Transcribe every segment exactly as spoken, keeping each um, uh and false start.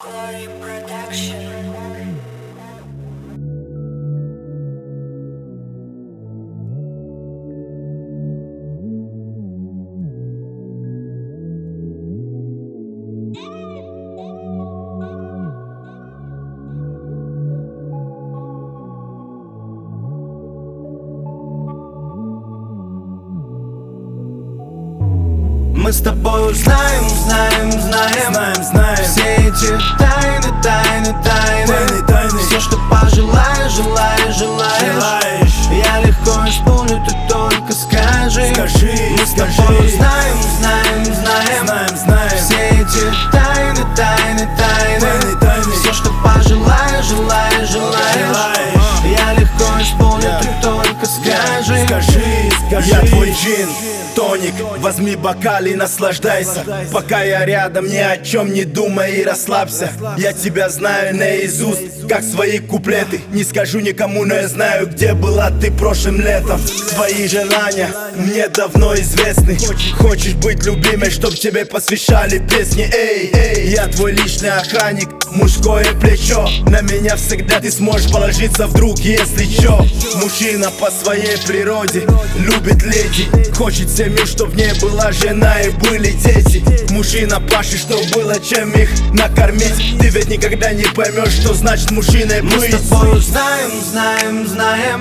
Glory Production. Мы с тобой знаем, знаем, знаем, знаем, знаем все эти тайны, тайны, тайны, тайны, тайны. Все, что пожелаешь, желаешь, желаешь, желаешь. Я легко исполню, ты только скажи, скажи. Мы с тобой знаем, знаем, знаем, знаем, знаем все эти тайны, тайны, тайны, тайны, тайны. Все, что пожелаешь, желаешь, желаешь, желаешь. Я легко исполню, yeah. Ты только скажи, скажи, скажи. Я твой джин, тоник, возьми бокал и наслаждайся. Пока я рядом, ни о чем не думай и расслабься. Я тебя знаю наизусть, как свои куплеты. Не скажу никому, но я знаю, где была ты прошлым летом. Твои желания мне давно известны. Хочешь быть любимой, чтоб тебе посвящали песни. Эй, эй, я твой личный охранник, мужское плечо. На меня всегда ты сможешь положиться вдруг, если чё. Мужчина по своей природе любит леди, хочет семью, чтоб в ней была жена и были дети. Мужчина пашет, чтоб было чем их накормить. Ты ведь никогда не поймешь, что значит мужчиной быть. Мы с тобой знаем, знаем, знаем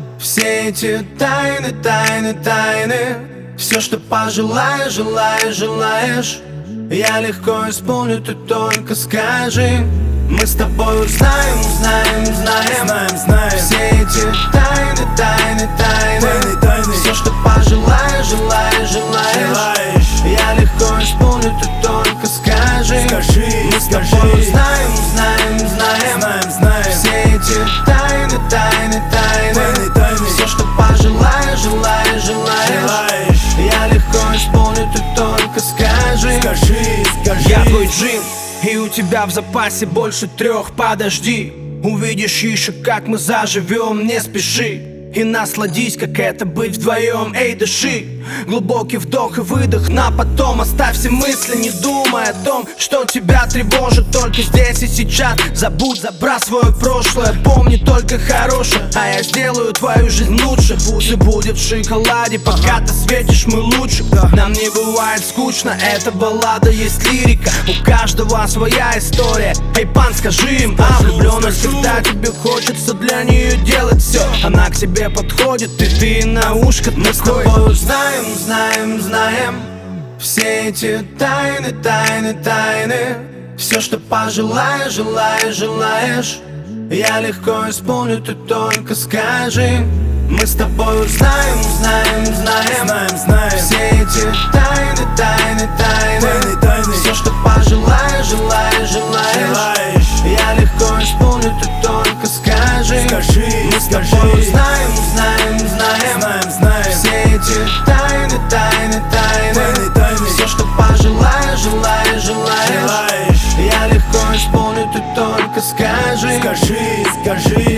все эти тайны, тайны, тайны. Все, что пожелаешь, желаешь, желаешь. Я легко исполню, ты только скажи. Мы с тобой знаем, знаем, знаем, знаем, знаем все эти тайны, тайны, тайны, тайны, тайны. Все, что пожелаешь, желаешь, желаешь, желаешь. Я легко исполню, ты только скажи, скажи. Мы с тобой знаем, знаем, знаем, знаем, знаем все эти тайны, тайны, тайны, тайны, тайны. Все, что пожелаешь, желаешь, желаешь, желаешь. Я легко исполню, ты только скажи, скажи, скажи. Я твой джин, и у тебя в запасе больше трех, подожди. Увидишь еще, как мы заживем, не спеши. И насладись, как это быть вдвоем, эй, дыши. Глубокий вдох и выдох на потом. Оставь все мысли, не думай о том, что тебя тревожит. Только здесь и сейчас забудь, забрасывай прошлое. Помни только хорошее, а я сделаю твою жизнь лучше. Пусть и будет в шоколаде, пока ты светишь, мы лучше. Нам не бывает скучно, это баллада, есть лирика. У каждого своя история. Эй, пан, скажи им, а влюбленность, когда тебе хочется для нее делать все. Она к тебе подходит, и ты на ушко такой. Мы с тобой знаем, знаем, знаем все эти тайны, тайны, тайны. Все, что пожелаешь, желаешь, желаешь. Я легко исполню, ты только скажи. Мы с тобой знаем, знаем, знаем, знаем, знаем все эти тайны, тайны, тайны, тайны, тайны. Все, что пожелаешь, желаешь, желаешь, желаешь. Я легко исполню, ты только скажи, скажи. Мы с тобой знаем, знаем, знаем, знаем, знаем все эти тайны, тайны, тайны, тайны, тайны. Все, что пожелаешь, желаешь, желаешь, желаешь. Я легко исполню, ты только скажи, скажи, скажи.